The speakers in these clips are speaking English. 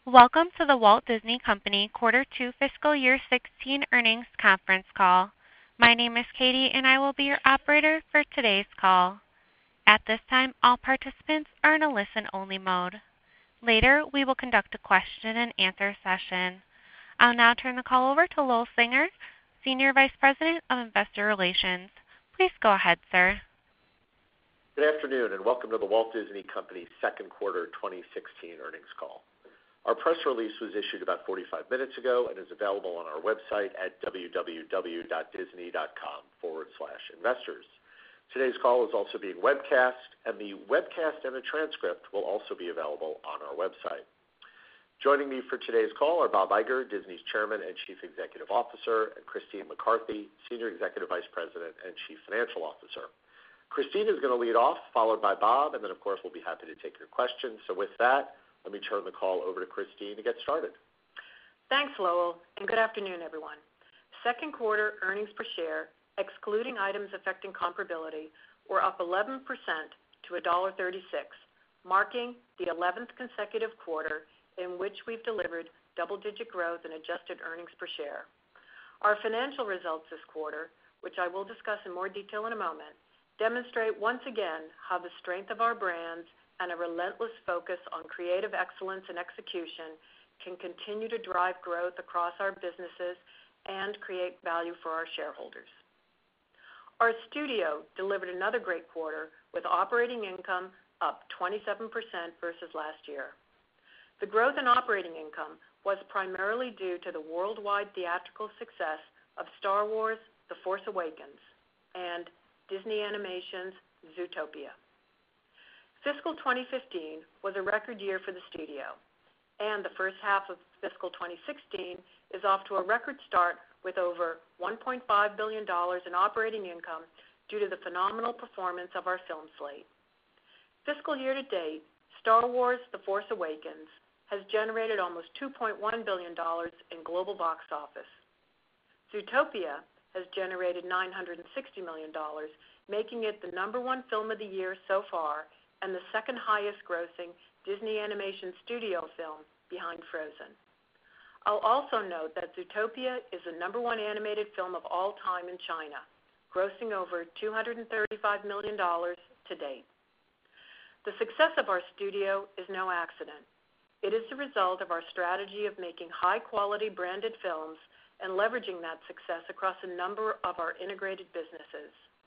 Welcome to the Walt Disney Company Quarter 2 Fiscal Year 16 Earnings Conference Call. My name is Katie and I will be your operator for today's call. At this time, all participants are in a listen-only mode. Later, we will conduct a question and answer session. I'll now turn the call over to Lowell Singer, Senior Vice President of Investor Relations. Please go ahead, sir. Good afternoon and welcome to the Walt Disney Company second quarter 2016 earnings call. Our press release was issued about 45 minutes ago and is available on our website at www.disney.com/investors. Today's call is also being webcast, and the webcast and a transcript will also be available on our website. Joining me for today's call are Bob Iger, Disney's Chairman and Chief Executive Officer, and Christine McCarthy, Senior Executive Vice President and Chief Financial Officer. Christine is going to lead off, followed by Bob, and then of course we'll be happy to take your questions. So with that, let me turn the call over to Christine to get started. Thanks, Lowell, and good afternoon, everyone. Second quarter earnings per share, excluding items affecting comparability, were up 11% to $1.36, marking the 11th consecutive quarter in which we've delivered double-digit growth in adjusted earnings per share. Our financial results this quarter, which I will discuss in more detail in a moment, demonstrate once again how the strength of our brands and a relentless focus on creative excellence and execution can continue to drive growth across our businesses and create value for our shareholders. Our studio delivered another great quarter with operating income up 27% versus last year. The growth in operating income was primarily due to the worldwide theatrical success of Star Wars: The Force Awakens and Disney Animation's Zootopia. Fiscal 2015 was a record year for the studio, and the first half of fiscal 2016 is off to a record start with over $1.5 billion in operating income due to the phenomenal performance of our film slate. Fiscal year to date, Star Wars: The Force Awakens has generated almost $2.1 billion in global box office. Zootopia has generated $960 million, making it the #1 film of the year so far and the second highest grossing Disney Animation Studio film behind Frozen. I'll also note that Zootopia is the #1 animated film of all time in China, grossing over $235 million to date. The success of our studio is no accident. It is the result of our strategy of making high-quality branded films and leveraging that success across a number of our integrated businesses.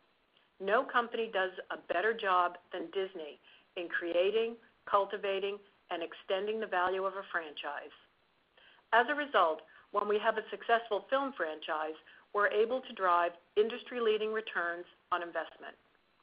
No company does a better job than Disney in creating, cultivating, and extending the value of a franchise. As a result, when we have a successful film franchise, we're able to drive industry-leading returns on investment.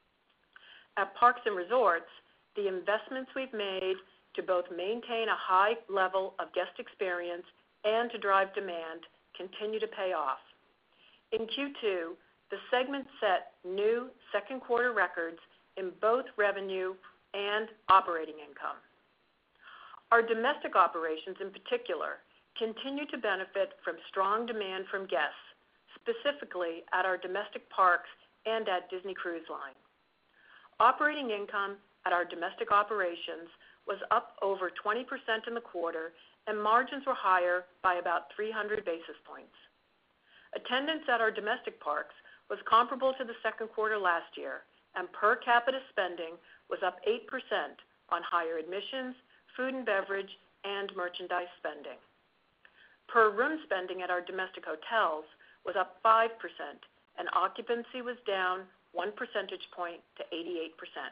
At Parks and Resorts, the investments we've made to both maintain a high level of guest experience and to drive demand continue to pay off. In Q2, the segment set new second quarter records in both revenue and operating income. Our domestic operations in particular continue to benefit from strong demand from guests, specifically at our domestic parks and at Disney Cruise Line. Operating income at our domestic operations was up over 20% in the quarter, and margins were higher by about 300 basis points. Attendance at our domestic parks was comparable to the second quarter last year, and per capita spending was up 8% on higher admissions, food and beverage, and merchandise spending. Per room spending at our domestic hotels was up 5%, and occupancy was down 1 percentage point to 88%.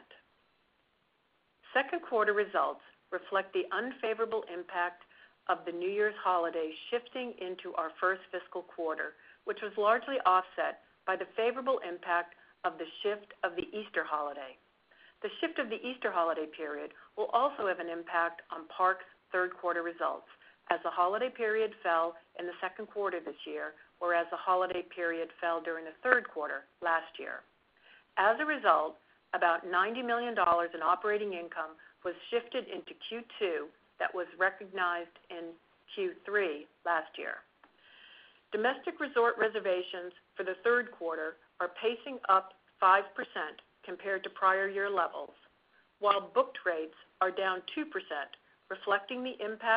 Second quarter results reflect the unfavorable impact of the New Year's holiday shifting into our first fiscal quarter, which was largely offset by the favorable impact of the shift of the Easter holiday. The shift of the Easter holiday period will also have an impact on Parks' third quarter results, as the holiday period fell in the second quarter this year, whereas the holiday period fell during the third quarter last year. As a result, about $90 million in operating income was shifted into Q2 that was recognized in Q3 last year. Domestic resort reservations for the third quarter are pacing up 5% compared to prior year levels, while booked rates are down 2%, reflecting the impact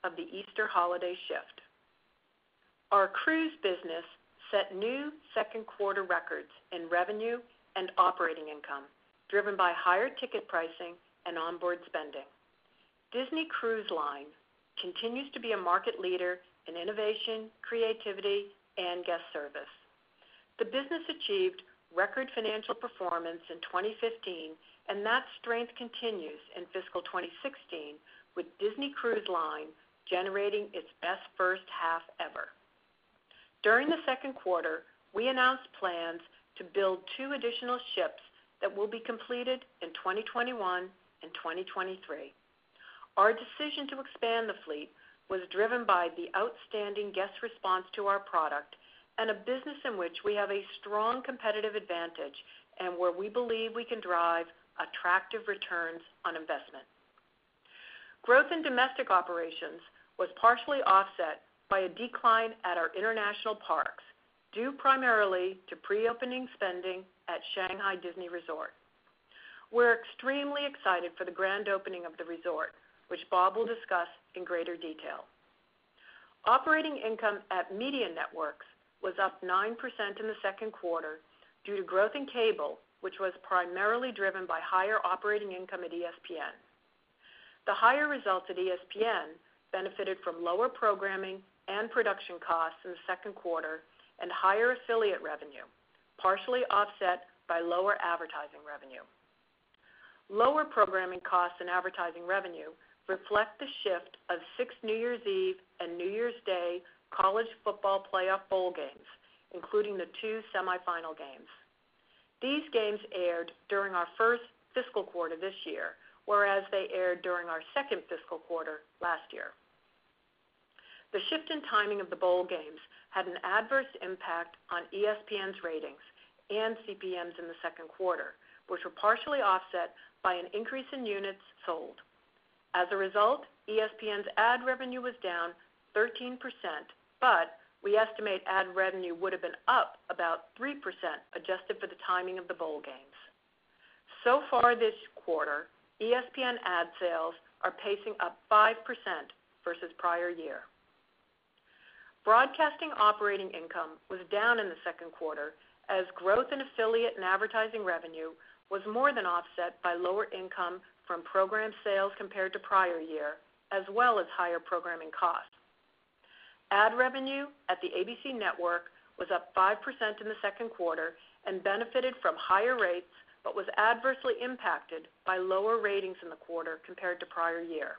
of the Easter holiday shift. Our cruise business set new second quarter records in revenue and operating income, driven by higher ticket pricing and onboard spending. Disney Cruise Line continues to be a market leader in innovation, creativity, and guest service. The business achieved record financial performance in 2015, and that strength continues in fiscal 2016, with Disney Cruise Line generating its best first half ever. During the second quarter, we announced plans to build 2 additional ships that will be completed in 2021 and 2023. Our decision to expand the fleet was driven by the outstanding guest response to our product and a business in which we have a strong competitive advantage and where we believe we can drive attractive returns on investment. Growth in domestic operations was partially offset by a decline at our international parks, due primarily to pre-opening spending at Shanghai Disney Resort. We're extremely excited for the grand opening of the resort, which Bob will discuss in greater detail. Operating income at Media Networks was up 9% in the second quarter due to growth in cable, which was primarily driven by higher operating income at ESPN. The higher results at ESPN benefited from lower programming and production costs in the second quarter and higher affiliate revenue, partially offset by lower advertising revenue. Lower programming costs and advertising revenue reflect the shift of 6 New Year's Eve and New Year's Day college football playoff bowl games, including the 2 semifinal games. These games aired during our first fiscal quarter this year, whereas they aired during our second fiscal quarter last year. The shift in timing of the bowl games had an adverse impact on ESPN's ratings and CPMs in the second quarter, which were partially offset by an increase in units sold. As a result, ESPN's ad revenue was down 13%, but we estimate ad revenue would have been up about 3% adjusted for the timing of the bowl games. So far this quarter, ESPN ad sales are pacing up 5% versus prior year. Broadcasting operating income was down in the second quarter as growth in affiliate and advertising revenue was more than offset by lower income from program sales compared to prior year, as well as higher programming costs. Ad revenue at the ABC network was up 5% in the second quarter and benefited from higher rates, but was adversely impacted by lower ratings in the quarter compared to prior year.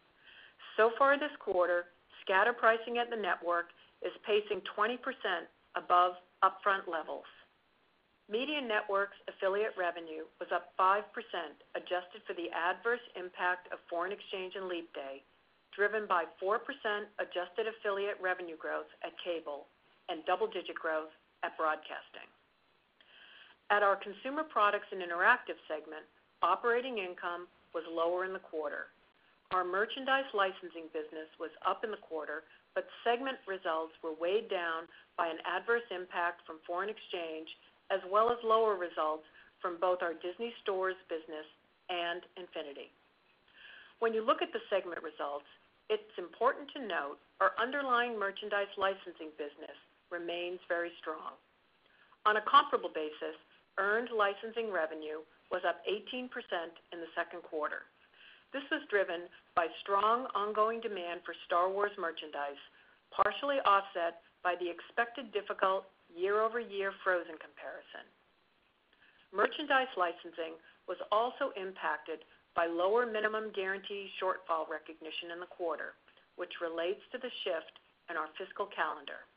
So far this quarter, scatter pricing at the network is pacing 20% above upfront levels. Media Networks affiliate revenue was up 5%, adjusted for the adverse impact of foreign exchange and leap day, driven by 4% adjusted affiliate revenue growth at cable and double-digit growth at broadcasting. At our Consumer Products and Interactive segment, operating income was lower in the quarter. Our merchandise licensing business was up in the quarter, but segment results were weighed down by an adverse impact from foreign exchange, as well as lower results from both our Disney Stores business and Infinity. When you look at the segment results, it's important to note our underlying merchandise licensing business remains very strong. On a comparable basis, earned licensing revenue was up 18% in the second quarter. This was driven by strong ongoing demand for Star Wars merchandise, partially offset by the expected difficult year-over-year Frozen comparison. Merchandise licensing was also impacted by lower minimum guarantee shortfall recognition in the quarter, which relates to the shift in our fiscal calendar.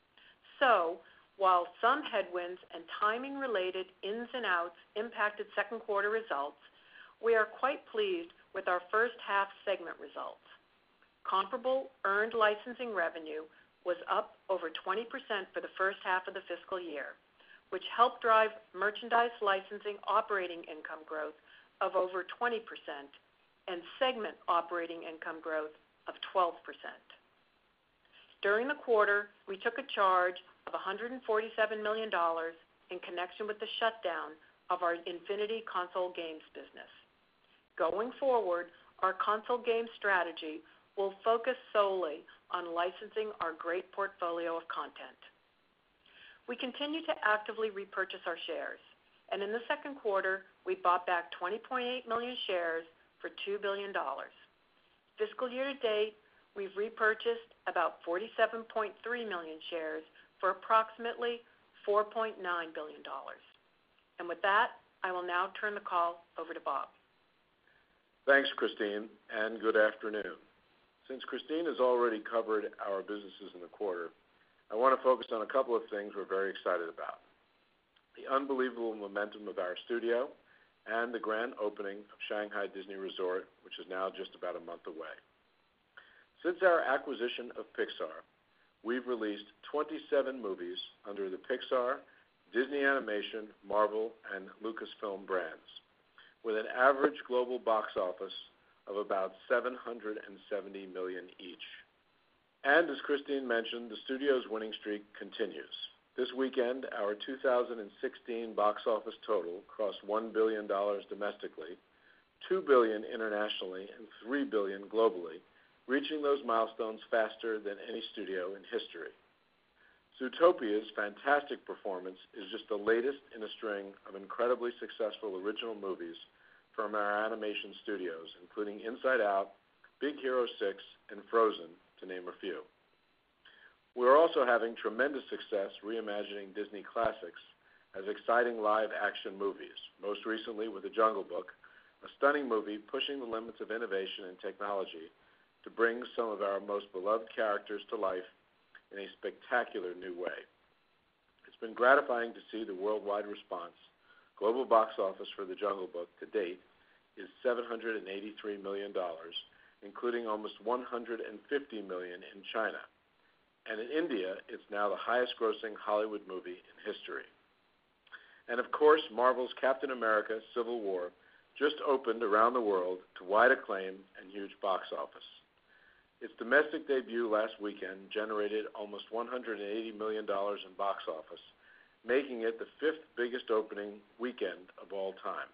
So, while some headwinds and timing-related ins and outs impacted second quarter results, we are quite pleased with our first half segment results. Comparable earned licensing revenue was up over 20% for the first half of the fiscal year, which helped drive merchandise licensing operating income growth of over 20% and segment operating income growth of 12%. During the quarter, we took a charge of $147 million in connection with the shutdown of our Infinity console games business. Going forward, our console game strategy will focus solely on licensing our great portfolio of content. We continue to actively repurchase our shares, and in the second quarter, we bought back 20.8 million shares for $2 billion. Fiscal year to date, we've repurchased about 47.3 million shares for approximately $4.9 billion. And with that, I will now turn the call over to Bob. Thanks, Christine, and good afternoon. Since Christine has already covered our businesses in the quarter, I want to focus on a couple of things we're very excited about. The unbelievable momentum of our studio and the grand opening of Shanghai Disney Resort, which is now just about a month away. Since our acquisition of Pixar, we've released 27 movies under the Pixar, Disney Animation, Marvel, and Lucasfilm brands, with an average global box office of about $770 million each. And as Christine mentioned, the studio's winning streak continues. This weekend, our 2016 box office total crossed $1 billion domestically, $2 billion internationally, and $3 billion globally, reaching those milestones faster than any studio in history. Zootopia's fantastic performance is just the latest in a string of incredibly successful original movies from our animation studios, including Inside Out, Big Hero 6, and Frozen, to name a few. We're also having tremendous success reimagining Disney classics as exciting live-action movies, most recently with The Jungle Book, a stunning movie pushing the limits of innovation and technology to bring some of our most beloved characters to life in a spectacular new way. It's been gratifying to see the worldwide response. Global box office for The Jungle Book to date is $783 million, including almost $150 million in China. And in India, it's now the highest-grossing Hollywood movie in history. And of course, Marvel's Captain America: Civil War just opened around the world to wide acclaim and huge box office. Its domestic debut last weekend generated almost $180 million in box office, making it the fifth biggest opening weekend of all time.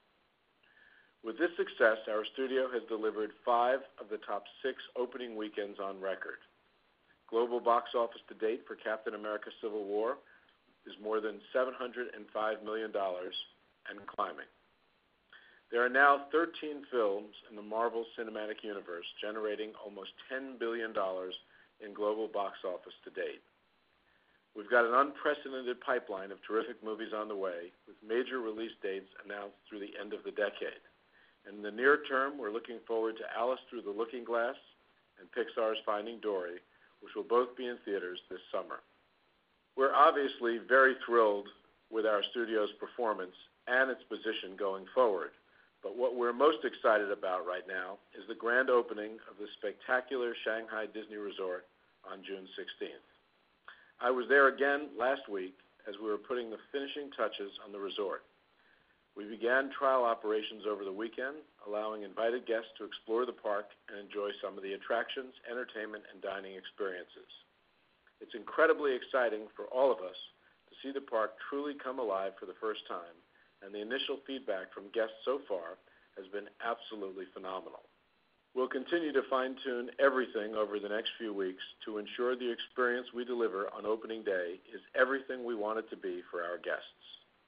With this success, our studio has delivered 5 of the top 6 opening weekends on record. Global box office to date for Captain America: Civil War is more than $705 million and climbing. There are now 13 films in the Marvel Cinematic Universe generating almost $10 billion in global box office to date. We've got an unprecedented pipeline of terrific movies on the way, with major release dates announced through the end of the decade. And in the near term, we're looking forward to Alice Through the Looking Glass and Pixar's Finding Dory, which will both be in theaters this summer. We're obviously very thrilled with our studio's performance and its position going forward. But what we're most excited about right now is the grand opening of the spectacular Shanghai Disney Resort on June 16th. I was there again last week as we were putting the finishing touches on the resort. We began trial operations over the weekend, allowing invited guests to explore the park and enjoy some of the attractions, entertainment, and dining experiences. It's incredibly exciting for all of us to see the park truly come alive for the first time, and the initial feedback from guests so far has been absolutely phenomenal. We'll continue to fine-tune everything over the next few weeks to ensure the experience we deliver on opening day is everything we want it to be for our guests.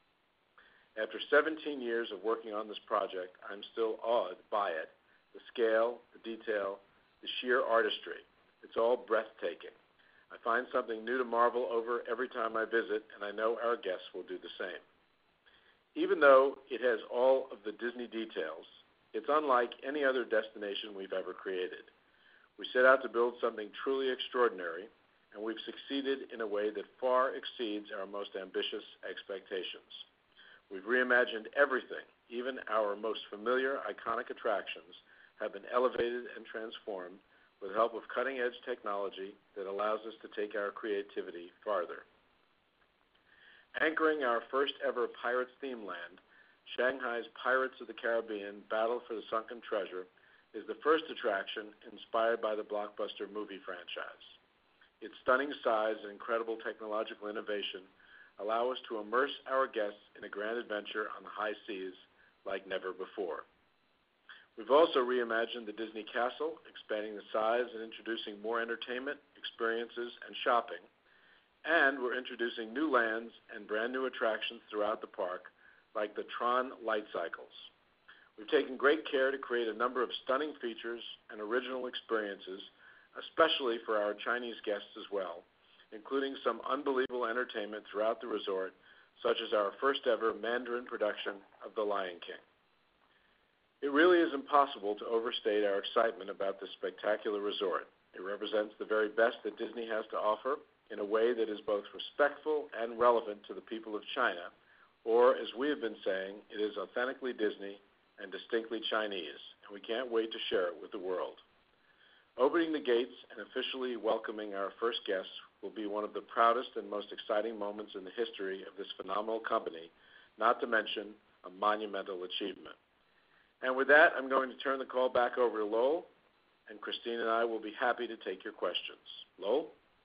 After 17 years of working on this project, I'm still awed by it, the scale, the detail, the sheer artistry. It's all breathtaking. I find something new to marvel over every time I visit, and I know our guests will do the same. Even though it has all of the Disney details, it's unlike any other destination we've ever created. We set out to build something truly extraordinary, and we've succeeded in a way that far exceeds our most ambitious expectations. We've reimagined everything. Even our most familiar, iconic attractions have been elevated and transformed with the help of cutting-edge technology that allows us to take our creativity farther. Anchoring our first-ever Pirates theme land, Shanghai's Pirates of the Caribbean Battle for the Sunken Treasure is the first attraction inspired by the blockbuster movie franchise. Its stunning size and incredible technological innovation allow us to immerse our guests in a grand adventure on the high seas like never before. We've also reimagined the Disney Castle, expanding the size and introducing more entertainment, experiences, and shopping. And we're introducing new lands and brand new attractions throughout the park, like the Tron Light Cycles. We've taken great care to create a number of stunning features and original experiences, especially for our Chinese guests as well, including some unbelievable entertainment throughout the resort, such as our first ever Mandarin production of The Lion King. It really is impossible to overstate our excitement about this spectacular resort. It represents the very best that Disney has to offer in a way that is both respectful and relevant to the people of China, or as we have been saying, it is authentically Disney and distinctly Chinese, and we can't wait to share it with the world. Opening the gates and officially welcoming our first guests will be one of the proudest and most exciting moments in the history of this phenomenal company, not to mention a monumental achievement. And with that, I'm going to turn the call back over to Lowell, and Christine and I will be happy to take your questions. Lowell?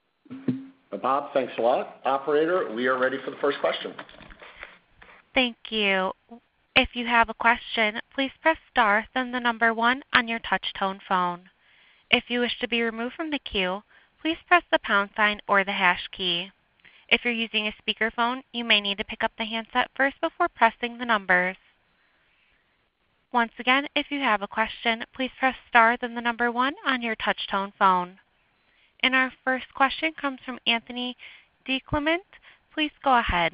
Bob, thanks a lot. Operator, we are ready for the first question. Thank you. If you have a question, please press star, then the number 1 on your touch-tone phone. If you wish to be removed from the queue, please press the pound sign or the hash key. If you're using a speakerphone, you may need to pick up the handset first before pressing the numbers. Once again, if you have a question, please press star, then the number 1 on your touch-tone phone. And our first question comes from Anthony DiClemente. Please go ahead.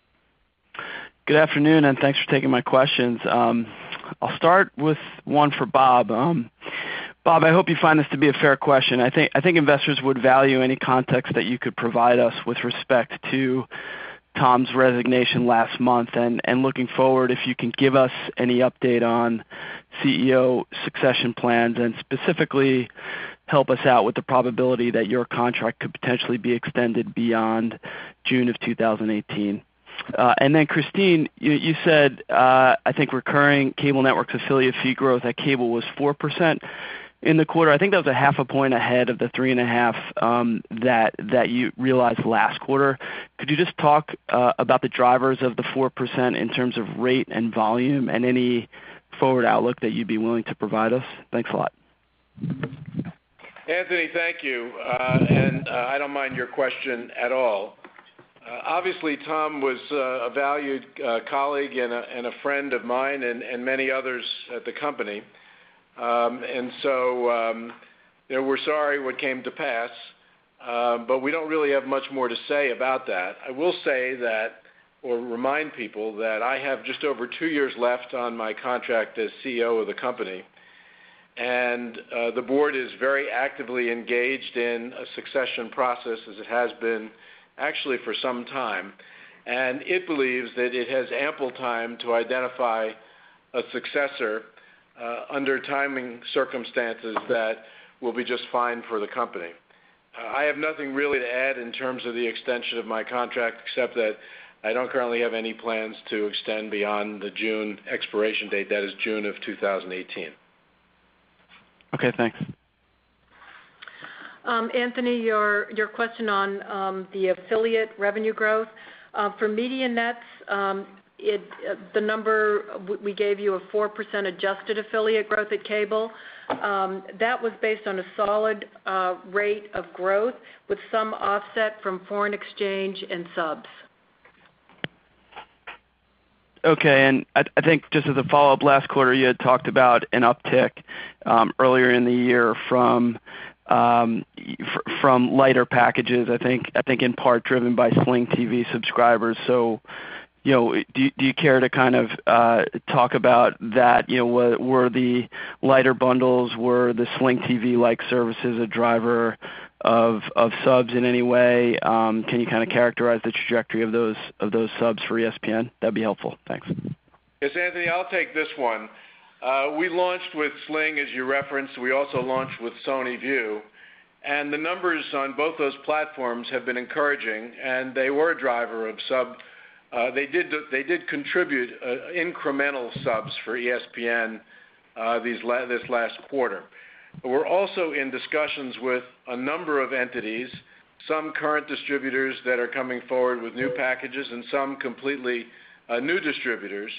Good afternoon, and thanks for taking my questions. I'll start with one for Bob. Bob, I hope you find this to be a fair question. I think investors would value any context that you could provide us with respect to Tom's resignation last month, and looking forward, if you can give us any update on CEO succession plans, and specifically help us out with the probability that your contract could potentially be extended beyond June of 2018. And then Christine, you said, I think recurring cable networks affiliate fee growth at cable was 4% in the quarter. I think that was a half a point ahead of the 3.5 that you realized last quarter. Could you just talk about the drivers of the 4% in terms of rate and volume, and any forward outlook that you'd be willing to provide us? Thanks a lot. Anthony, thank you. And I don't mind your question at all. Obviously, Tom was a valued colleague and a friend of mine and many others at the company. And so we're sorry what came to pass, but we don't really have much more to say about that. I will say that, or remind people that I have just over 2 years left on my contract as CEO of the company, and the board is very actively engaged in a succession process, as it has been actually for some time, and it believes that it has ample time to identify a successor under timing circumstances that will be just fine for the company. I have nothing really to add in terms of the extension of my contract, except that I don't currently have any plans to extend beyond the June expiration date, that is June of 2018. Okay, thanks. Anthony, your question on the affiliate revenue growth. For MediaNets, the number we gave you, a 4% adjusted affiliate growth at cable, that was based on a solid rate of growth with some offset from foreign exchange and subs. Okay, and I think just as a follow-up, last quarter you had talked about an uptick earlier in the year from lighter packages, I think in part driven by Sling TV subscribers. So, do you care to kind of talk about that? Were the lighter bundles, were the Sling TV-like services a driver of subs in any way? Can you kind of characterize the trajectory of those subs for ESPN? That'd be helpful. Thanks. Yes, Anthony, I'll take this one. We launched with Sling, as you referenced. We also launched with Sony View. And the numbers on both those platforms have been encouraging, and they were a driver of sub. They did contribute incremental subs for ESPN this last quarter. We're also in discussions with a number of entities, some current distributors that are coming forward with new packages, and some completely new distributors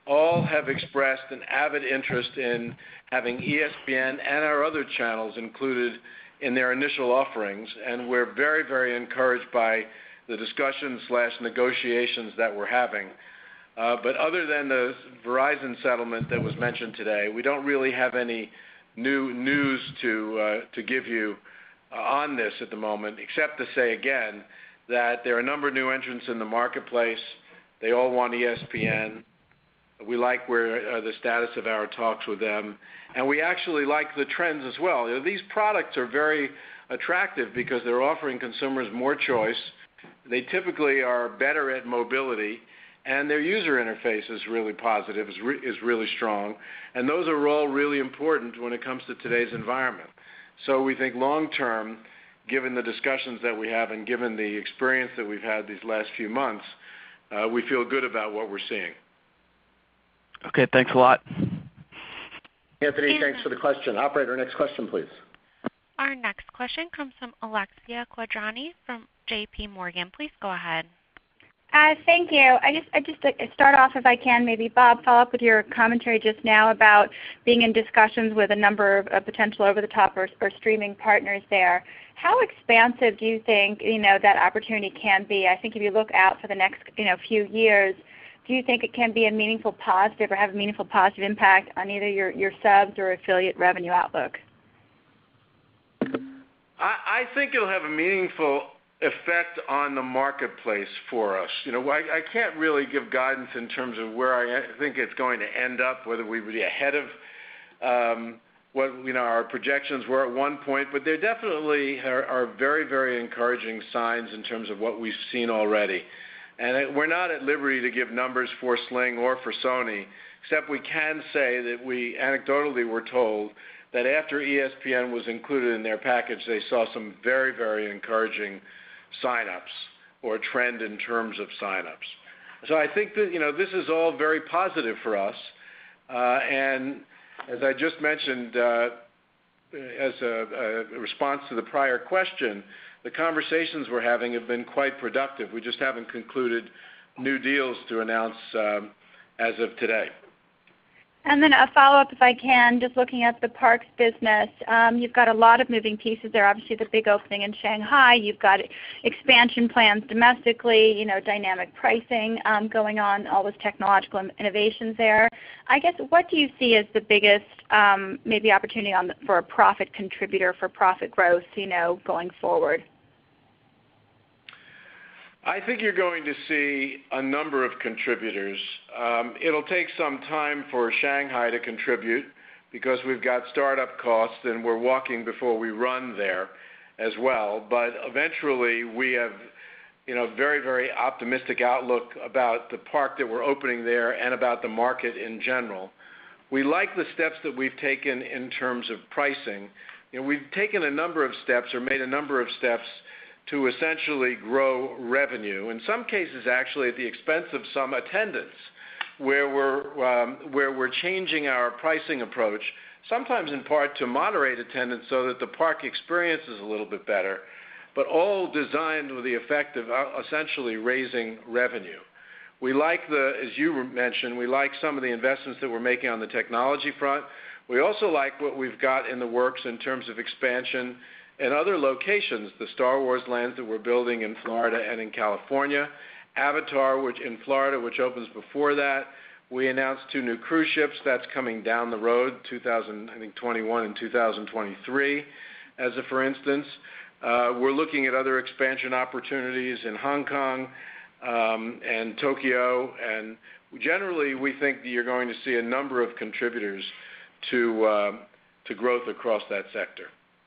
all have expressed an avid interest in having ESPN and our other channels included in their initial offerings, and we're very, very encouraged by the discussions/negotiations that we're having. But other than the Verizon settlement that was mentioned today, we don't really have any new news to give you on this at the moment, except to say again that there are a number of new entrants in the marketplace. They all want ESPN. We like where the status of our talks with them, and we actually like the trends as well. These products are very attractive because they're offering consumers more choice. They typically are better at mobility, and their user interface is really positive, is really strong, and those are all really important when it comes to today's environment. So we think long term, given the discussions that we have and given the experience that we've had these last few months, we feel good about what we're seeing. Okay, thanks a lot. Anthony, thanks for the question. Operator, next question, please. Our next question comes from Alexia Quadrani from J.P. Morgan. Please go ahead. Thank you. I just start off, if I can, maybe, Bob, follow up with your commentary just now about being in discussions with a number of potential over-the-top or streaming partners there. How expansive do you think that opportunity can be? I think if you look out for the next few years, do you think it can be a meaningful positive or have a meaningful positive impact on either your subs or affiliate revenue outlook? I think it'll have a meaningful effect on the marketplace for us. I can't really give guidance in terms of where I think it's going to end up, whether we would be ahead of what our projections were at one point, but there definitely are very, very encouraging signs in terms of what we've seen already. And we're not at liberty to give numbers for Sling or for Sony, except we can say that we anecdotally were told that after ESPN was included in their package, they saw some very, very encouraging sign-ups or trend in terms of sign-ups. So I think that this is all very positive for us. And as I just mentioned as a response to the prior question, the conversations we're having have been quite productive. We just haven't concluded new deals to announce as of today. And then a follow-up, if I can, just looking at the parks business. You've got a lot of moving pieces there. Obviously, the big opening in Shanghai. You've got expansion plans domestically, dynamic pricing going on, all those technological innovations there. I guess, what do you see as the biggest maybe opportunity for a profit contributor for profit growth, going forward? I think you're going to see a number of contributors. It'll take some time for Shanghai to contribute because we've got startup costs and we're walking before we run there as well. But eventually we have very, very optimistic outlook about the park that we're opening there and about the market in general. We like the steps that we've taken in terms of pricing. We've taken a number of steps or made a number of steps to essentially grow revenue, in some cases actually at the expense of some attendance, where we're changing our pricing approach, sometimes in part to moderate attendance so that the park experience is a little bit better, but all designed with the effect of essentially raising revenue. We like as you mentioned, we like some of the investments that we're making on the technology front. We also like what we've got in the works in terms of expansion and other locations, the Star Wars lands that we're building in Florida and in California, Avatar, which in Florida, which opens before that. We announced 2 new cruise ships. That's coming down the road, 2021 and 2023, as a for instance. We're looking at other expansion opportunities in Hong Kong and Tokyo, and generally we think that you're going to see a number of contributors to growth across that sector.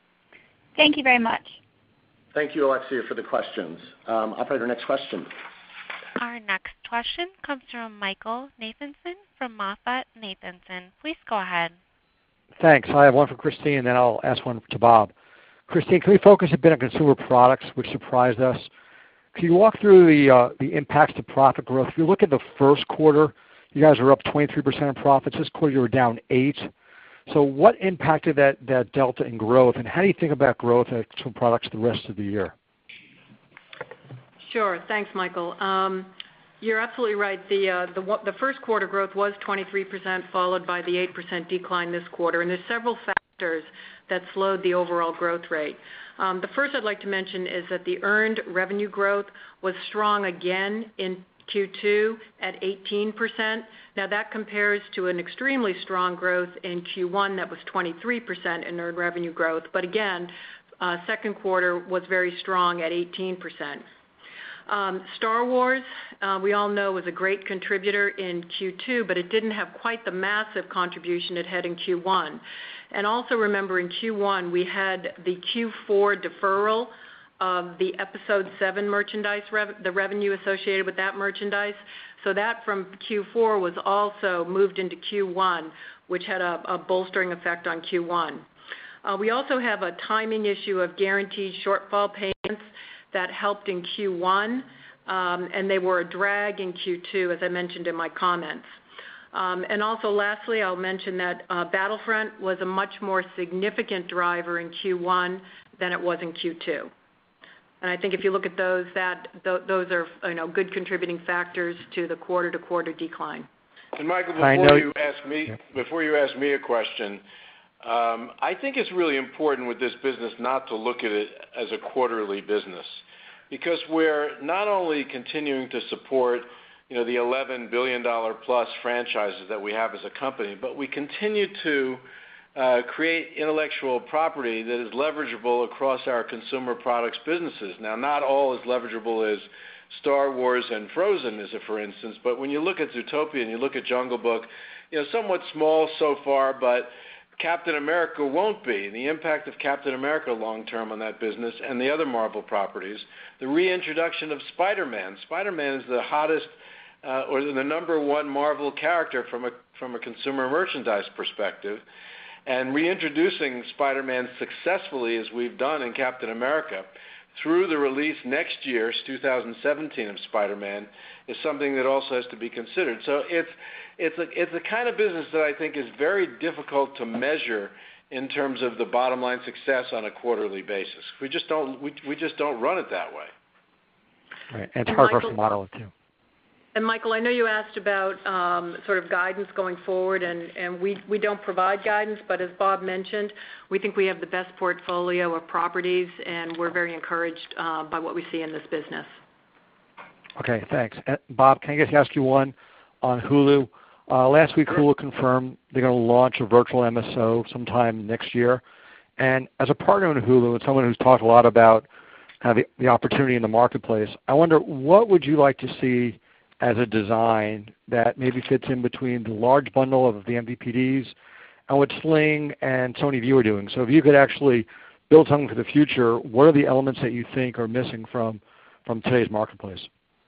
Thank you very much. Thank you, Alexia, for the questions. Operator, next question. Our next question comes from Michael Nathanson from MoffettNathanson. Please go ahead. Thanks. I have one for Christine, and then I'll ask one to Bob. Christine, can we focus a bit on consumer products, which surprised us? Can you walk through the impacts to profit growth? If you look at the first quarter, you guys are up 23% in profits. This quarter, you were down 8%. So what impacted that delta in growth, and how do you think about growth at consumer products the rest of the year? Sure. Thanks, Michael. You're absolutely right. The first quarter growth was 23%, followed by the 8% decline this quarter, and there's several factors that slowed the overall growth rate. The first I'd like to mention is that the earned revenue growth was strong again in Q2 at 18%. Now that compares to an extremely strong growth in Q1 that was 23% in earned revenue growth. But again, second quarter was very strong at 18%. Star Wars, we all know, was a great contributor in Q2, but it didn't have quite the massive contribution it had in Q1. And also remember, in Q1, we had the Q4 deferral of the Episode 7 merchandise, the revenue associated with that merchandise. So that from Q4 was also moved into Q1, which had a bolstering effect on Q1. We also have a timing issue of guaranteed shortfall payments that helped in Q1, and they were a drag in Q2, as I mentioned in my comments. And also lastly, I'll mention that Battlefront was a much more significant driver in Q1 than it was in Q2. And I think if you look at those, those are good contributing factors to the quarter-to-quarter decline. And Michael, before you ask me a question, I think it's really important with this business not to look at it as a quarterly business, because we're not only continuing to support the $11 billion plus franchises that we have as a company, but we continue to create intellectual property that is leverageable across our consumer products businesses. Now, not all is leverageable as Star Wars and Frozen, as a for instance, but when you look at Zootopia and you look at Jungle Book, somewhat small so far, but Captain America won't be. The impact of Captain America long-term on that business and the other Marvel properties, the reintroduction of Spider-Man. Spider-Man is the hottest or the number one Marvel character from a consumer merchandise perspective. And reintroducing Spider-Man successfully, as we've done in Captain America, through the release next year, 2017, of Spider-Man, is something that also has to be considered. So it's a kind of business that I think is very difficult to measure in terms of the bottom line success on a quarterly basis. We just don't run it that way. Right, and it's hard for us to model it too. And Michael, I know you asked about sort of guidance going forward, and we don't provide guidance, but as Bob mentioned, we think we have the best portfolio of properties, and we're very encouraged by what we see in this business. Okay, thanks. Bob, can I just ask you one on Hulu? Last week, Hulu confirmed they're going to launch a virtual MSO sometime next year. And as a partner in Hulu and someone who's talked a lot about kind of the opportunity in the marketplace, I wonder, what would you like to see as a design that maybe fits in between the large bundle of the MVPDs and what Sling and Sony Vue are doing? So if you could actually build something for the future, what are the elements that you think are missing from today's marketplace?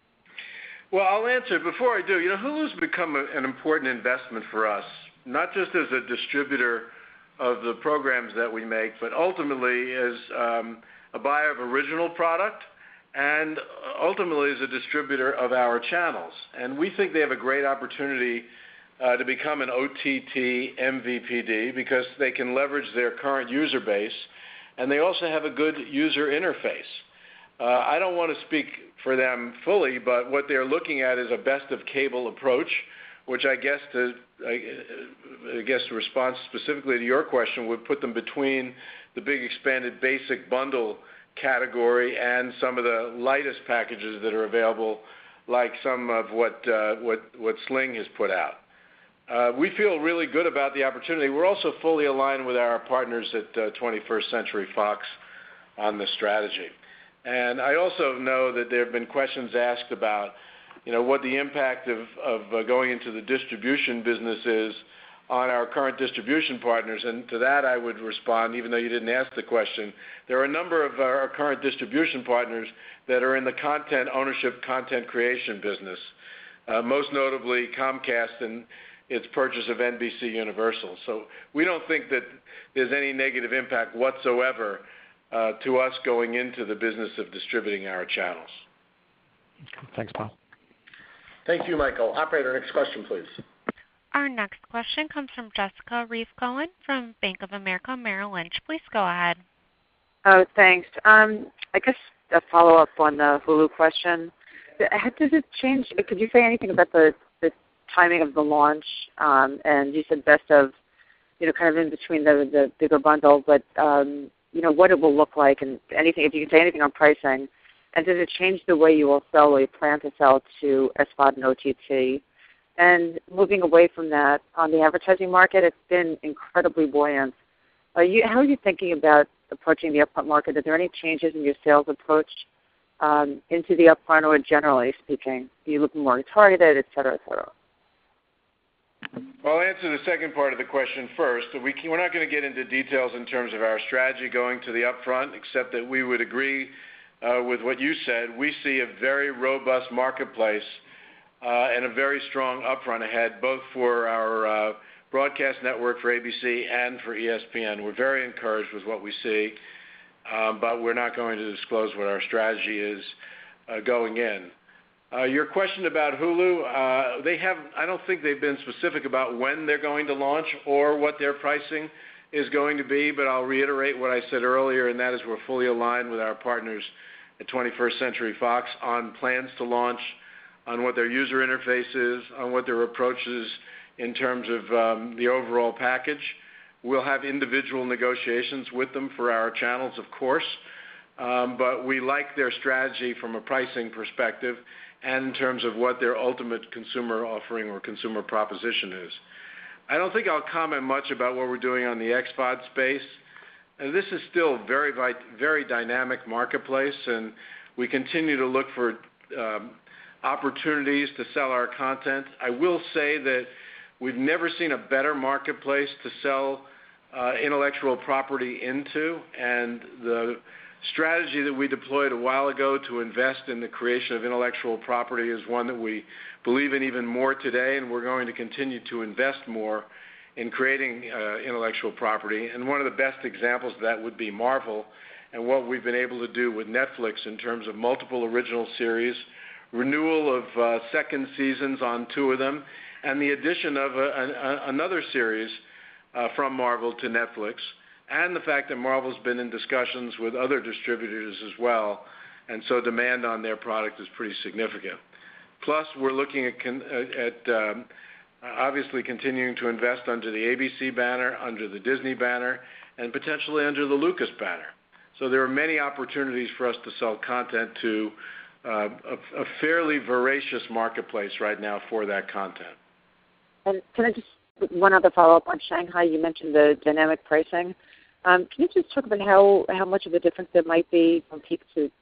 Well, I'll answer. Before I do, Hulu's become an important investment for us, not just as a distributor of the programs that we make, but ultimately as a buyer of original product and ultimately as a distributor of our channels. And we think they have a great opportunity to become an OTT MVPD because they can leverage their current user base, and they also have a good user interface. I don't want to speak for them fully, but what they're looking at is a best-of-cable approach, which I guess to respond specifically to your question would put them between the big expanded basic bundle category and some of the lightest packages that are available, like some of what Sling has put out. We feel really good about the opportunity. We're also fully aligned with our partners at 21st Century Fox on the strategy. And I also know that there have been questions asked about, what the impact of going into the distribution business is on our current distribution partners. And to that I would respond, even though you didn't ask the question, there are a number of our current distribution partners that are in the content ownership, content creation business, most notably Comcast and its purchase of NBC Universal. So we don't think that there's any negative impact whatsoever to us going into the business of distributing our channels. Thanks, Bob. Thank you, Michael. Operator, next question, please. Our next question comes from Jessica Reif Cohen from Bank of America Merrill Lynch. Please go ahead. Oh, thanks. I guess a follow-up on the Hulu question. does it change? Could you say anything about the timing of the launch? And you said best of, kind of in between the bigger bundle, but what it will look like, and anything, if you can say anything on pricing. And does it change the way you will sell or you plan to sell to SVOD and OTT? And moving away from that, on the advertising market, it's been incredibly buoyant. How are you thinking about approaching the upfront market? Are there any changes in your sales approach into the upfront, or generally speaking? Are you looking more targeted, et cetera, et cetera? Well, I'll answer the second part of the question first. We're not going to get into details in terms of our strategy going to the upfront, except that we would agree with what you said. We see a very robust marketplace and a very strong upfront ahead, both for our broadcast network for ABC and for ESPN. We're very encouraged with what we see, but we're not going to disclose what our strategy is going in. Your question about Hulu, I don't think they've been specific about when they're going to launch or what their pricing is going to be, but I'll reiterate what I said earlier, and that is we're fully aligned with our partners at 21st Century Fox on plans to launch, on what their user interface is, on what their approach is in terms of the overall package. We'll have individual negotiations with them for our channels, of course, but we like their strategy from a pricing perspective and in terms of what their ultimate consumer offering or consumer proposition is. I don't think I'll comment much about what we're doing on the XVOD space. This is still a very, very dynamic marketplace, and we continue to look for opportunities to sell our content. I will say that we've never seen a better marketplace to sell intellectual property into, and the strategy that we deployed a while ago to invest in the creation of intellectual property is one that we believe in even more today, and we're going to continue to invest more in creating intellectual property. And one of the best examples of that would be Marvel and what we've been able to do with Netflix in terms of multiple original series, renewal of second seasons on 2 of them, and the addition of another series from Marvel to Netflix, and the fact that Marvel's been in discussions with other distributors as well, and so demand on their product is pretty significant. Plus, we're looking at obviously continuing to invest under the ABC banner, under the Disney banner, and potentially under the Lucas banner. So there are many opportunities for us to sell content to a fairly voracious marketplace right now for that content. And can I just, one other follow-up on Shanghai, you mentioned the dynamic pricing. Can you just talk about how much of a difference there might be from peak to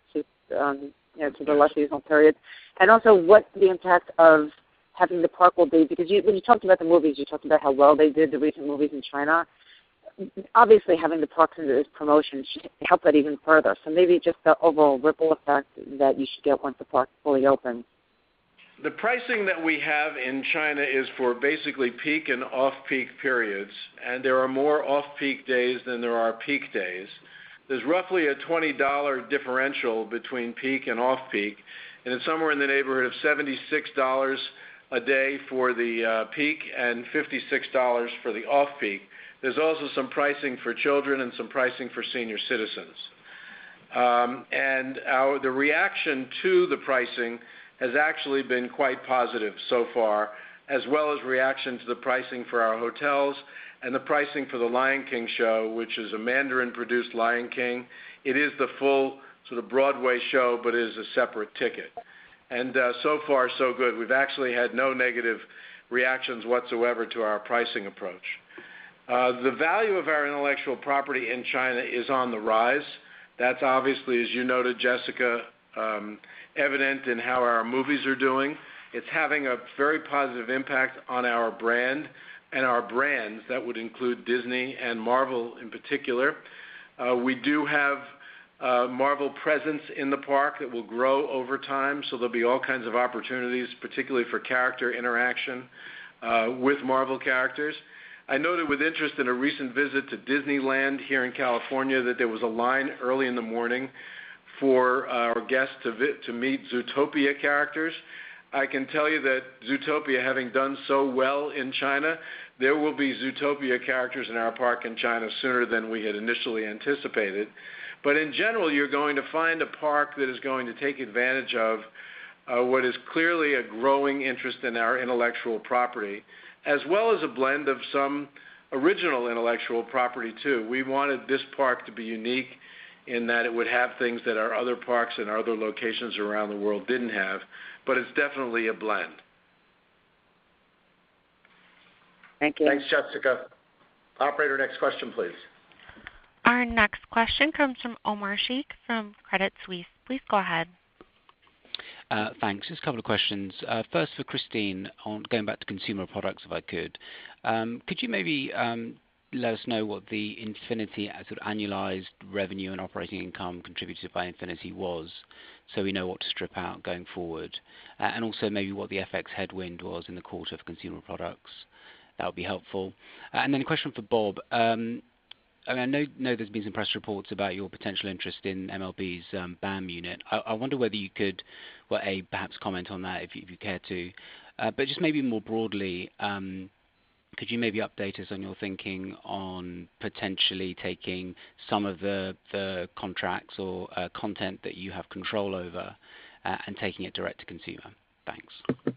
the less seasonal period, and also what the impact of having the park will be? Because when you talked about the movies, you talked about how well they did, the recent movies in China. Obviously, having the parks into this promotion should help that even further. So maybe just the overall ripple effect that you should get once the park fully opens. The pricing that we have in China is for basically peak and off-peak periods, and there are more off-peak days than there are peak days. There's roughly a $20 differential between peak and off-peak, and it's somewhere in the neighborhood of $76 a day for the peak and $56 for the off-peak. There's also some pricing for children and some pricing for senior citizens. The reaction to the pricing has actually been quite positive so far, as well as reaction to the pricing for our hotels and the pricing for the Lion King show, which is a Mandarin-produced Lion King. It is the full sort of Broadway show, but it is a separate ticket. And so far, so good. We've actually had no negative reactions whatsoever to our pricing approach. The value of our intellectual property in China is on the rise. That's obviously, as you noted, Jessica, evident in how our movies are doing. It's having a very positive impact on our brand and our brands. That would include Disney and Marvel in particular. We do have Marvel presence in the park that will grow over time, so there'll be all kinds of opportunities, particularly for character interaction with Marvel characters. I noted with interest in a recent visit to Disneyland here in California that there was a line early in the morning for our guests to meet Zootopia characters. I can tell you that Zootopia, having done so well in China, there will be Zootopia characters in our park in China sooner than we had initially anticipated. But in general, you're going to find a park that is going to take advantage of what is clearly a growing interest in our intellectual property, as well as a blend of some original intellectual property too. We wanted this park to be unique in that it would have things that our other parks and our other locations around the world didn't have, but it's definitely a blend. Thank you. Thanks, Jessica. Operator, next question, please. Our next question comes from Omar Sheikh from Credit Suisse. Please go ahead. Thanks. Just a couple of questions. First for Christine, on going back to consumer products, if I could. Could you maybe let us know what the Infinity sort of annualized revenue and operating income contributed by Infinity was, so we know what to strip out going forward? And also maybe what the FX headwind was in the quarter for consumer products. That would be helpful. And then a question for Bob. I know there's been some press reports about your potential interest in MLB's BAM unit. I wonder whether you could, perhaps comment on that if you care to. But just maybe more broadly, could you maybe update us on your thinking on potentially taking some of the contracts or content that you have control over and taking it direct to consumer? Thanks.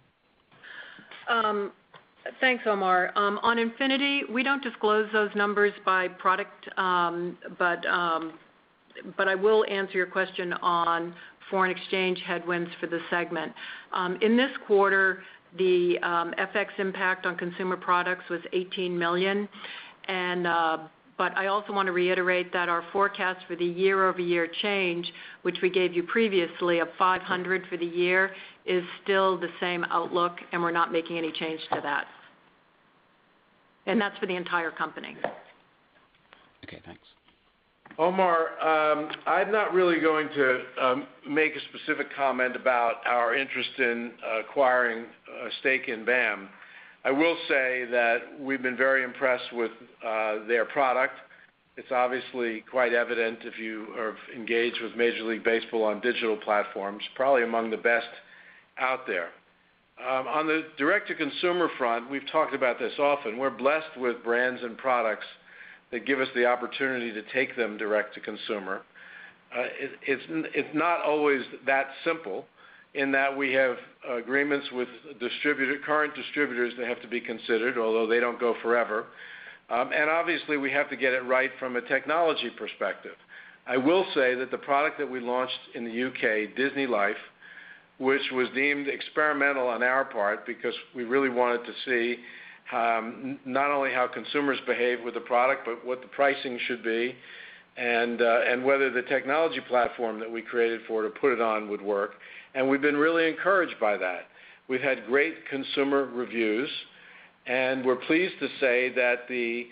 Thanks, Omar. On Infinity, we don't disclose those numbers by product, but I will answer your question on foreign exchange headwinds for the segment. In this quarter, the FX impact on consumer products was $18 million, but I also want to reiterate that our forecast for the year-over-year change, which we gave you previously of 500 for the year, is still the same outlook, and we're not making any change to that. And that's for the entire company. Okay, thanks. Omar, I'm not really going to make a specific comment about our interest in acquiring a stake in BAM. I will say that we've been very impressed with their product. It's obviously quite evident if you are engaged with Major League Baseball on digital platforms, probably among the best out there. On the direct-to-consumer front, we've talked about this often. We're blessed with brands and products that give us the opportunity to take them direct-to-consumer. It's not always that simple in that we have agreements with current distributors that have to be considered, although they don't go forever. And obviously, we have to get it right from a technology perspective. I will say that the product that we launched in the UK, Disney Life, which was deemed experimental on our part because we really wanted to see not only how consumers behave with the product, but what the pricing should be, and whether the technology platform that we created for it to put it on would work. And we've been really encouraged by that. We've had great consumer reviews, and we're pleased to say that the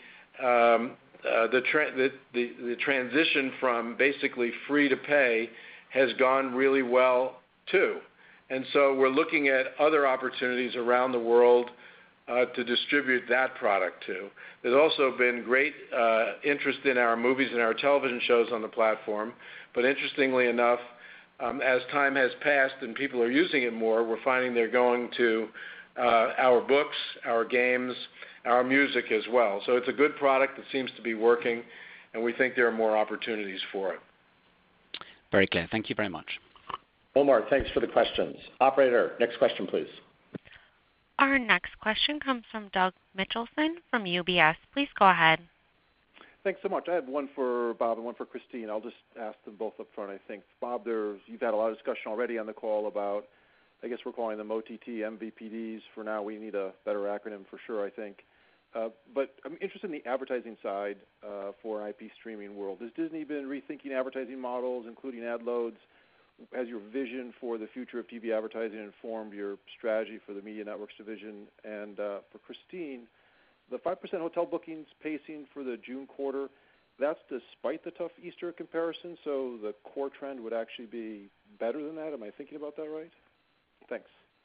transition from basically free to pay has gone really well too. And so we're looking at other opportunities around the world to distribute that product too. There's also been great interest in our movies and our television shows on the platform, but interestingly enough, as time has passed and people are using it more, we're finding they're going to our books, our games, our music as well. So it's a good product that seems to be working, and we think there are more opportunities for it. Very clear. Thank you very much. Omar, thanks for the questions. Operator, next question, please. Our next question comes from Doug Mitchelson from UBS. Please go ahead. Thanks so much. I have one for Bob and one for Christine. I'll just ask them both up front, I think. Bob, you've had a lot of discussion already on the call about, I guess we're calling them OTT MVPDs. For now, we need a better acronym for sure, I think. But I'm interested in the advertising side for an IP streaming world. Has Disney been rethinking advertising models, including ad loads? Has your vision for the future of TV advertising informed your strategy for the Media Networks division? And for Christine, the 5% hotel bookings pacing for the June quarter, that's despite the tough Easter comparison, so the core trend would actually be better than that? Am I thinking about that right? Thanks.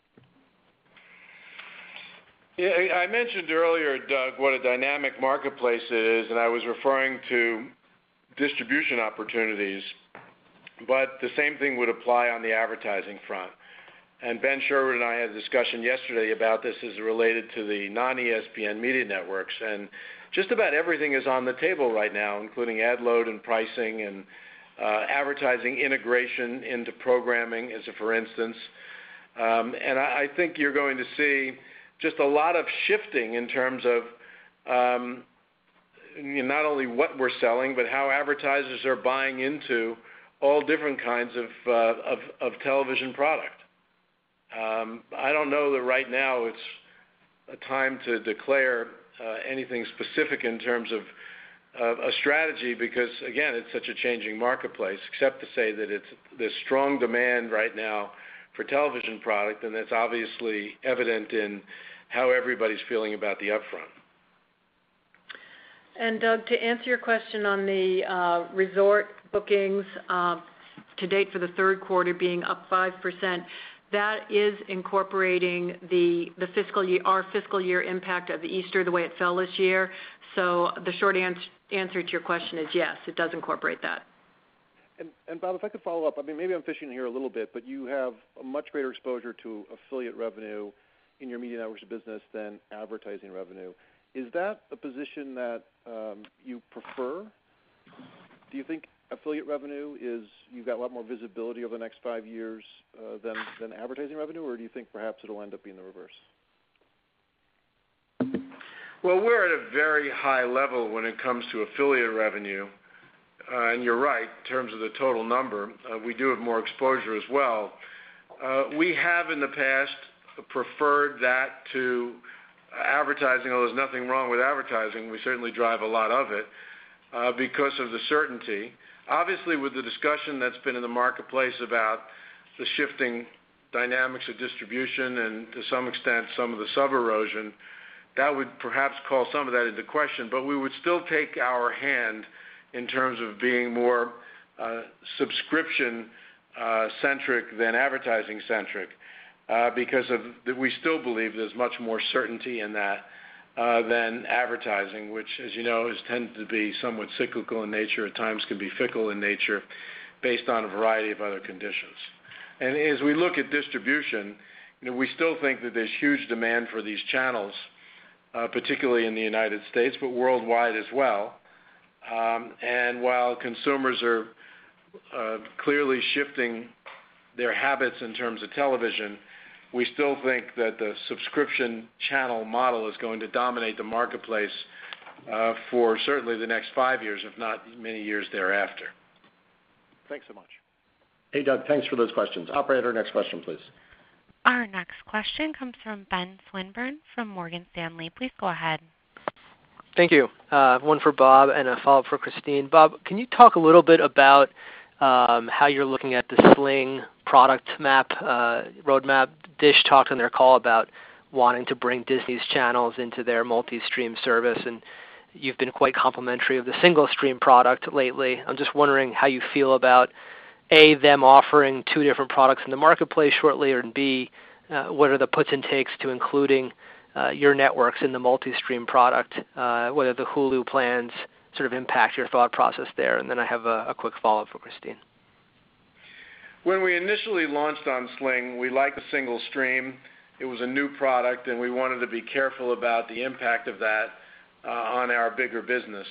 Yeah, I mentioned earlier, Doug, what a dynamic marketplace it is, and I was referring to distribution opportunities. But the same thing would apply on the advertising front. And Ben Sherwood and I had a discussion yesterday about this as related to the non-ESPN media networks. And just about everything is on the table right now, including ad load and pricing and advertising integration into programming, as a for instance. And I think you're going to see just a lot of shifting in terms of not only what we're selling, but how advertisers are buying into all different kinds of television product. I don't know that right now it's a time to declare anything specific in terms of a strategy because, again, it's such a changing marketplace, except to say that there's strong demand right now for television product, and that's obviously evident in how everybody's feeling about the upfront. And Doug, to answer your question on the resort bookings to date for the third quarter being up 5%, that is incorporating the fiscal year, our fiscal year impact of the Easter, the way it fell this year. So the short answer to your question is yes, it does incorporate that. And Bob, if I could follow up, I mean, maybe I'm fishing here a little bit, but you have a much greater exposure to affiliate revenue in your media networks business than advertising revenue. Is that a position that you prefer? Do you think affiliate revenue you've got a lot more visibility over the next 5 years than advertising revenue, or do you think perhaps it'll end up being the reverse? Well, we're at a very high level when it comes to affiliate revenue. And you're right, in terms of the total number, we do have more exposure as well. We have in the past preferred that to advertising, although there's nothing wrong with advertising. We certainly drive a lot of it because of the certainty. Obviously, with the discussion that's been in the marketplace about the shifting dynamics of distribution and to some extent some of the sub-erosion, that would perhaps call some of that into question, but we would still take our hand in terms of being more subscription-centric than advertising-centric because we still believe there's much more certainty in that than advertising, which, as you know, has tended to be somewhat cyclical in nature, at times can be fickle in nature, based on a variety of other conditions. And as we look at distribution, we still think that there's huge demand for these channels, particularly in the United States, but worldwide as well. And while consumers are clearly shifting their habits in terms of television, we still think that the subscription channel model is going to dominate the marketplace for certainly the next 5 years, if not many years thereafter. Thanks so much. Hey, Doug, thanks for those questions. Operator, next question, please. Our next question comes from Ben Swinburne from Morgan Stanley. Please go ahead. Thank you. One for Bob and a follow-up for Christine. Bob, can you talk a little bit about how you're looking at the Sling product roadmap? Dish talked on their call about wanting to bring Disney's channels into their multi-stream service, and you've been quite complimentary of the single-stream product lately. I'm just wondering how you feel about, A, them offering two different products in the marketplace shortly, or B, what are the puts and takes to including your networks in the multi-stream product, whether the Hulu plans sort of impact your thought process there. And then I have a quick follow-up for Christine. When we initially launched on Sling, we liked the single stream. It was a new product, and we wanted to be careful about the impact of that on our bigger business.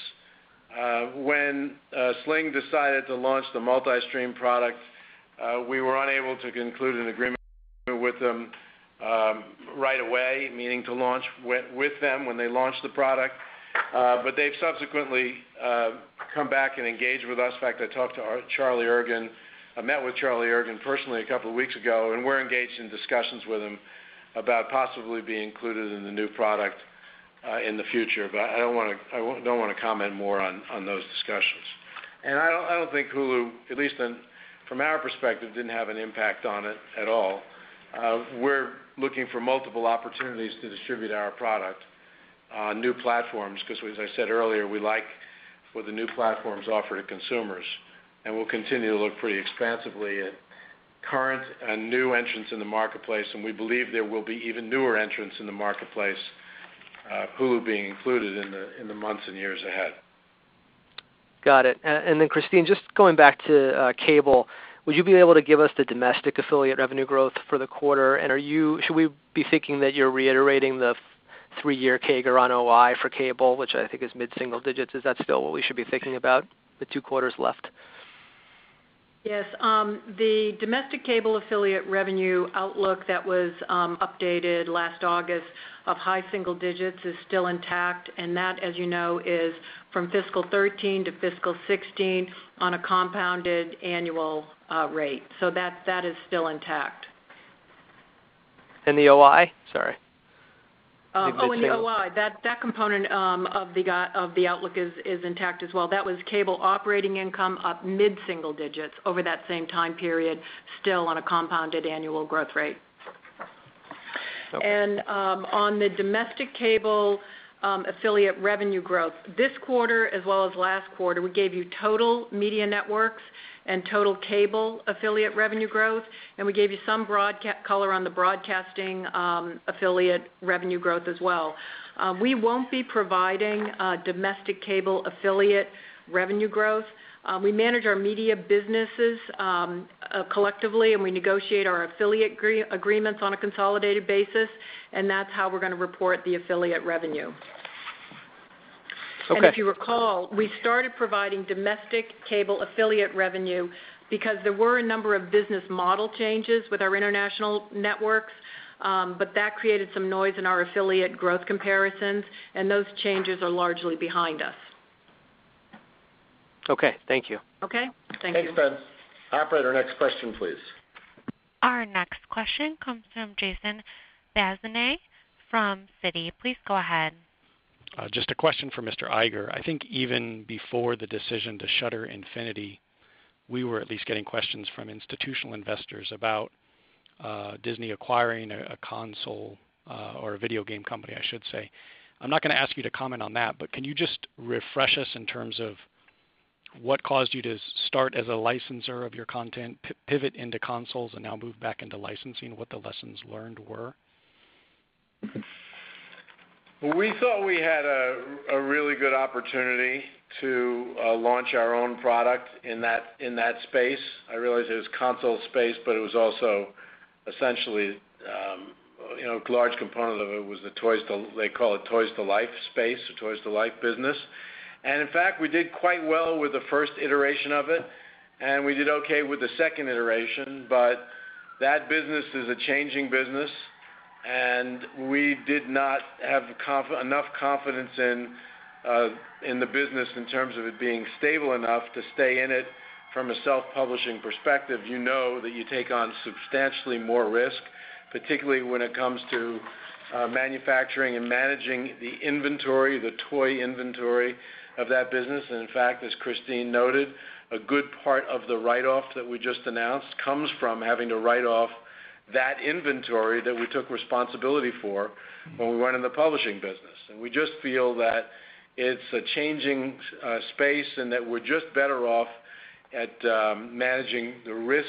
When Sling decided to launch the multi-stream product, we were unable to conclude an agreement with them right away, meaning to launch with them when they launched the product. But they've subsequently come back and engaged with us. In fact, I talked to Charlie Ergen. I met with Charlie Ergen personally a couple of weeks ago, and we're engaged in discussions with him about possibly being included in the new product in the future. But I don't want to comment more on those discussions. And I don't think Hulu, at least from our perspective, didn't have an impact on it at all. We're looking for multiple opportunities to distribute our product on new platforms because, as I said earlier, we like what the new platforms offer to consumers. And we'll continue to look pretty expansively at current and new entrants in the marketplace, and we believe there will be even newer entrants in the marketplace, Hulu being included in the months and years ahead. Got it. And then, Christine, just going back to cable, would you be able to give us the domestic affiliate revenue growth for the quarter? And should we be thinking that you're reiterating the 3-year CAGR on OI for cable, which I think is mid-single digits? Is that still what we should be thinking about with 2 quarters left? Yes, the domestic cable affiliate revenue outlook that was updated last August of high single digits is still intact, and that, as you know, is from fiscal 13 to fiscal 16 on a compounded annual rate. So that is still intact. And the OI? Sorry. And the OI, that component of the outlook is intact as well. That was cable operating income up mid-single digits over that same time period, still on a compounded annual growth rate. Okay. And on the domestic cable affiliate revenue growth, this quarter as well as last quarter, we gave you total media networks and total cable affiliate revenue growth, and we gave you some color on the broadcasting affiliate revenue growth as well. We won't be providing domestic cable affiliate revenue growth. We manage our media businesses collectively, and we negotiate our affiliate agreements on a consolidated basis, and that's how we're going to report the affiliate revenue. Okay. And if you recall, we started providing domestic cable affiliate revenue because there were a number of business model changes with our international networks, but that created some noise in our affiliate growth comparisons, and those changes are largely behind us. Okay, thank you. Okay, thanks, Ben. Operator, next question, please. Our next question comes from Jason Bazinet from Citi. Please go ahead. Just a question for Mr. Iger. I think even before the decision to shutter Infinity, we were at least getting questions from institutional investors about Disney acquiring a console or a video game company, I should say. I'm not going to ask you to comment on that, but can you just refresh us in terms of what caused you to start as a licensor of your content, pivot into consoles, and now move back into licensing, what the lessons learned were? We thought we had a really good opportunity to launch our own product in that space. I realize it was console space, but it was also essentially, a large component of it was they call it Toys to Life space, or Toys to Life business. And in fact, we did quite well with the first iteration of it, and we did okay with the second iteration, but that business is a changing business, and we did not have enough confidence in the business in terms of it being stable enough to stay in it from a self-publishing perspective. You know that you take on substantially more risk, particularly when it comes to manufacturing and managing the inventory, the toy inventory of that business. And in fact, as Christine noted, a good part of the write-off that we just announced comes from having to write off that inventory that we took responsibility for when we went in the publishing business. And we just feel that it's a changing space and that we're just better off at managing the risk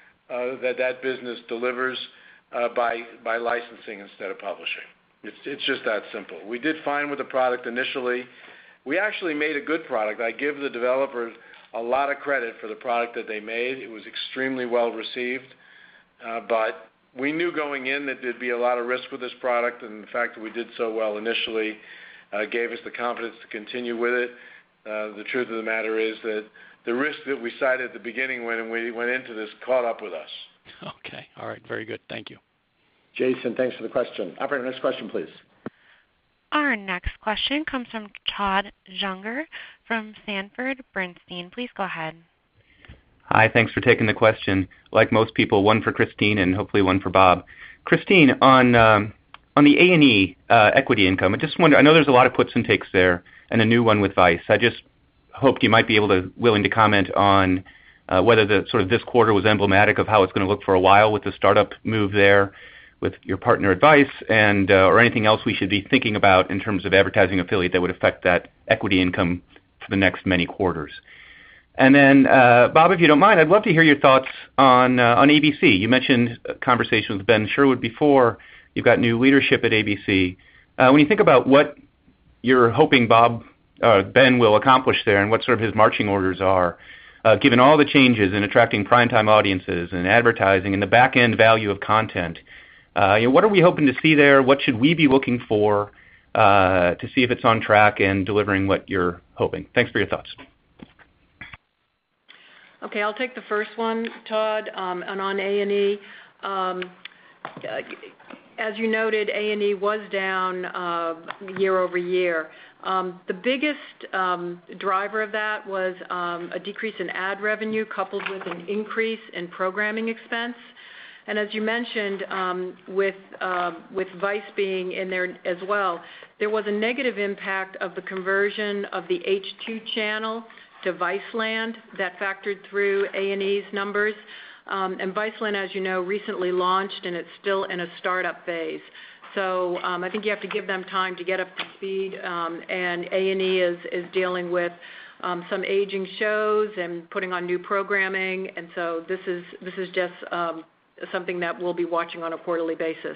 that business delivers by licensing instead of publishing. It's just that simple. We did fine with the product initially. We actually made a good product. I give the developers a lot of credit for the product that they made. It was extremely well received. But we knew going in that there'd be a lot of risk with this product, and the fact that we did so well initially gave us the confidence to continue with it. The truth of the matter is that the risk that we cited at the beginning when we went into this caught up with us. Okay. All right. Very good. Thank you. Jason, thanks for the question. Operator, next question, please. Our next question comes from Todd Juenger from Sanford Bernstein. Please go ahead. Hi, thanks for taking the question. Like most people, one for Christine and hopefully one for Bob. Christine, on the A&E equity income, I just wonder, I know there's a lot of puts and takes there and a new one with Vice. I just hoped you might be willing to comment on whether this quarter was emblematic of how it's going to look for a while with the startup move there with your partner at Vice, and or anything else we should be thinking about in terms of advertising affiliate that would affect that equity income for the next many quarters. And then, Bob, if you don't mind, I'd love to hear your thoughts on ABC. You mentioned a conversation with Ben Sherwood before. You've got new leadership at ABC. When you think about what you're hoping Ben will accomplish there and what sort of his marching orders are, given all the changes in attracting primetime audiences and advertising and the back-end value of content, what are we hoping to see there? What should we be looking for to see if it's on track and delivering what you're hoping? Thanks for your thoughts. Okay, I'll take the first one, Todd, and on A&E. As you noted, A&E was down year over year. The biggest driver of that was a decrease in ad revenue coupled with an increase in programming expense. And as you mentioned, with Vice being in there as well, there was a negative impact of the conversion of the H2 channel to Viceland that factored through A&E's numbers. And Viceland, as you know, recently launched, and it's still in a startup phase. So I think you have to give them time to get up to speed, and A&E is dealing with some aging shows and putting on new programming, and so this is just something that we'll be watching on a quarterly basis.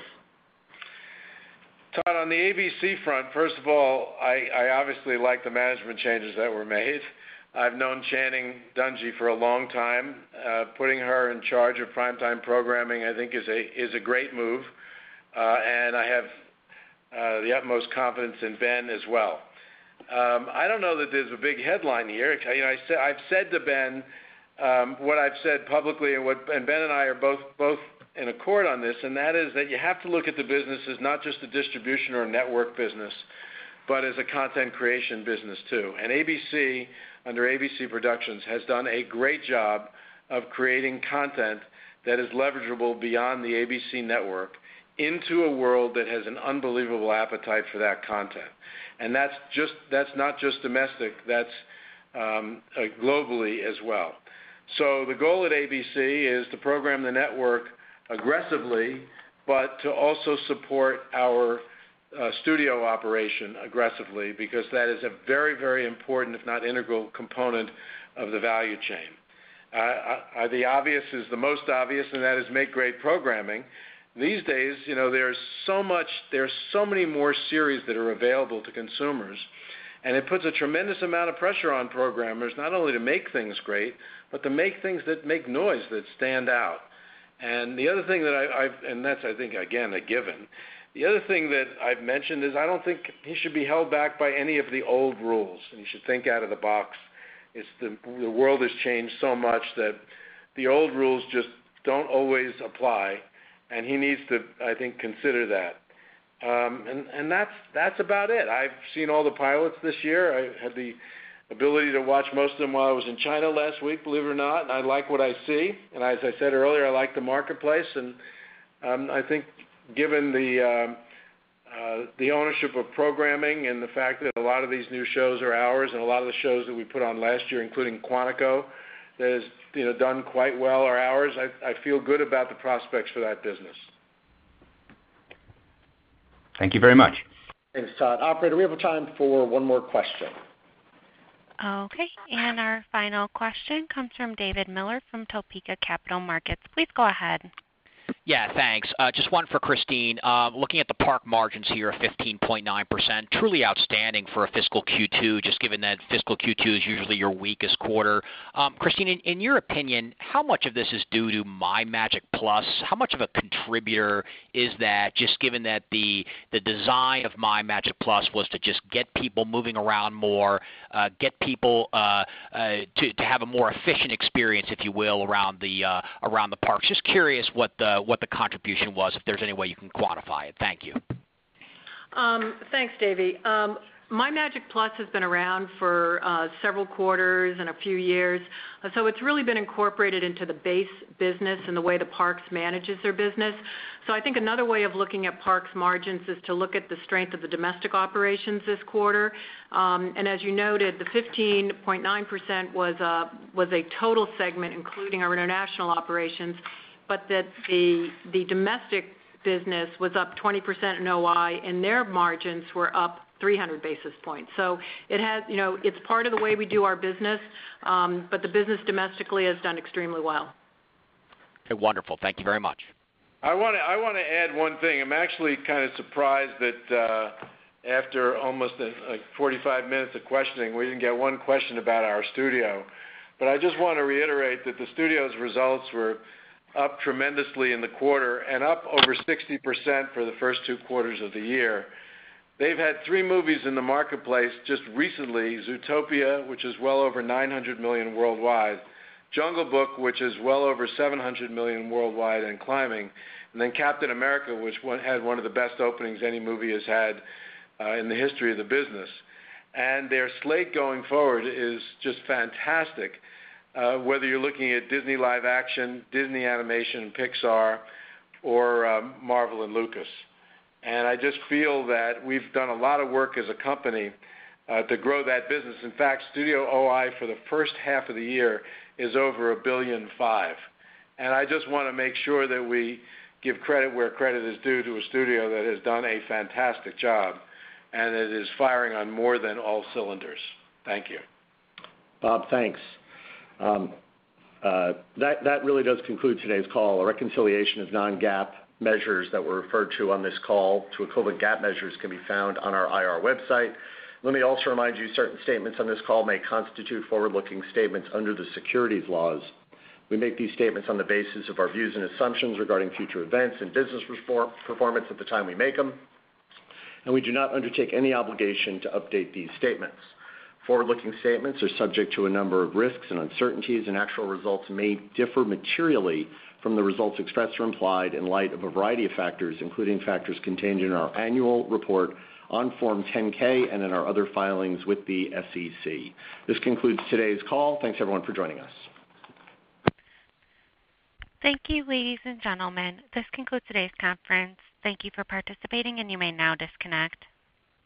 Todd, on the ABC front, first of all, I obviously like the management changes that were made. I've known Channing Dungey for a long time. Putting her in charge of primetime programming, I think, is a great move, and I have the utmost confidence in Ben as well. I don't know that there's a big headline here. I've said to Ben what I've said publicly, and Ben and I are both in accord on this, and that is that you have to look at the business as not just a distribution or a network business, but as a content creation business too. And ABC, under ABC Productions, has done a great job of creating content that is leverageable beyond the ABC network into a world that has an unbelievable appetite for that content. And that's not just domestic, that's globally as well. So the goal at ABC is to program the network aggressively, but to also support our studio operation aggressively, because that is a very, very important, if not integral, component of the value chain. The obvious is the most obvious, and that is make great programming. These days, there's so many more series that are available to consumers, and it puts a tremendous amount of pressure on programmers not only to make things great, but to make things that make noise, that stand out. And the other thing that and that's, I think, again, a given. The other thing that I've mentioned is I don't think he should be held back by any of the old rules, and he should think out of the box. The world has changed so much that the old rules just don't always apply, and he needs to, I think, consider that. And that's about it. I've seen all the pilots this year. I had the ability to watch most of them while I was in China last week, believe it or not, and I like what I see. And as I said earlier, I like the marketplace, and I think given the ownership of programming and the fact that a lot of these new shows are ours, and a lot of the shows that we put on last year, including Quantico, that has done quite well, are ours. I feel good about the prospects for that business. Thank you very much. Thanks, Todd. Operator, we have time for one more question. Okay, and our final question comes from David Miller from Topeka Capital Markets. Please go ahead. Yeah, thanks. Just one for Christine. Looking at the park margins here of 15.9%, truly outstanding for a fiscal Q2, just given that fiscal Q2 is usually your weakest quarter. Christine, in your opinion, how much of this is due to MyMagic+? How much of a contributor is that, just given that the design of MyMagic+ was to just get people moving around more, get people to have a more efficient experience, if you will, around the parks? Just curious what the contribution was, if there's any way you can quantify it. Thank you. Thanks, Davey. MyMagic+ has been around for several quarters and a few years, so it's really been incorporated into the base business and the way the parks manages their business. So I think another way of looking at parks margins is to look at the strength of the domestic operations this quarter. And as you noted, the 15.9% was a total segment, including our international operations, but that the domestic business was up 20% in OI, and their margins were up 300 basis points. So it has, it's part of the way we do our business, but the business domestically has done extremely well. Okay, wonderful. Thank you very much. I want to add one thing. I'm actually kind of surprised that after almost 45 minutes of questioning, we didn't get one question about our studio. But I just want to reiterate that the studio's results were up tremendously in the quarter and up over 60% for the first 2 quarters of the year. They've had 3 movies in the marketplace just recently: Zootopia, which is well over $900 million worldwide; Jungle Book, which is well over 700 million worldwide and climbing, and then Captain America, which had one of the best openings any movie has had in the history of the business. And their slate going forward is just fantastic, whether you're looking at Disney live action, Disney animation, Pixar, or Marvel and Lucas. And I just feel that we've done a lot of work as a company to grow that business. In fact, Studio OI for the first half of the year is over $1.5 billion. And I just want to make sure that we give credit where credit is due to a studio that has done a fantastic job, and it is firing on more than all cylinders. Thank you. Bob, thanks. That really does conclude today's call. A reconciliation of non-GAAP measures that were referred to on this call to equivalent GAAP measures can be found on our IR website. Let me also remind you certain statements on this call may constitute forward-looking statements under the securities laws. We make these statements on the basis of our views and assumptions regarding future events and business performance at the time we make them, and we do not undertake any obligation to update these statements. Forward-looking statements are subject to a number of risks and uncertainties, and actual results may differ materially from the results expressed or implied in light of a variety of factors, including factors contained in our annual report on Form 10-K and in our other filings with the SEC. This concludes today's call. Thanks, everyone, for joining us. Thank you, ladies and gentlemen. This concludes today's conference. Thank you for participating, and you may now disconnect.